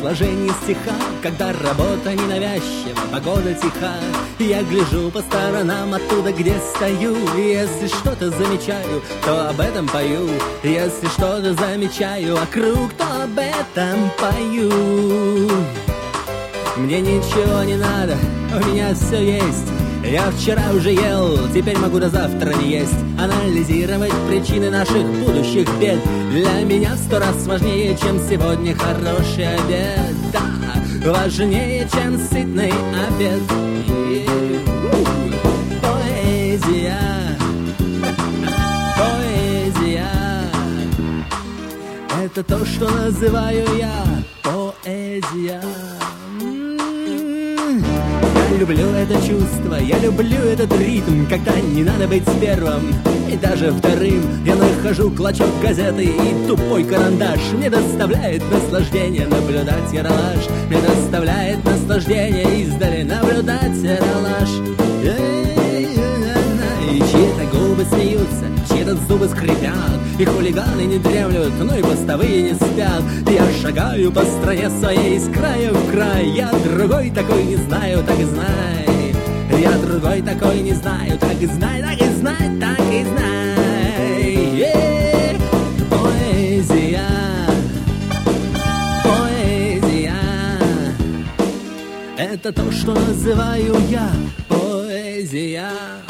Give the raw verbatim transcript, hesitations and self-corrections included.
сложении стиха, когда работа ненавязчива, погода тиха. Я гляжу по сторонам оттуда, где стою, и если что-то замечаю, то об этом пою. Если что-то замечаю вокруг, то об этом пою. Мне ничего не надо, у меня все есть. Я вчера уже ел, теперь могу до завтра не есть. Анализировать причины наших будущих бед для меня в сто раз важнее, чем сегодня хороший обед. Да, важнее, чем сытный обед. Поэзия, поэзия — это то, что называю я поэзия. Я люблю это чувство, я люблю этот ритм, когда не надо быть первым и даже вторым. Я нахожу клочок газеты и тупой карандаш. Мне доставляет наслаждение наблюдать яролаж. Мне доставляет наслаждение издали наблюдать яролаж. И чьи-то губы смеются, чьи-то зубы скрипят, и хулиганы не дремлют, но и постовые не спят. Я шагаю по стране своей из края в край. Я другой такой не знаю, так и знай. Я другой такой не знаю, так и знай, так и знай, так и знай. Yeah. Поэзия, поэзия — это то, что называю я поэзия.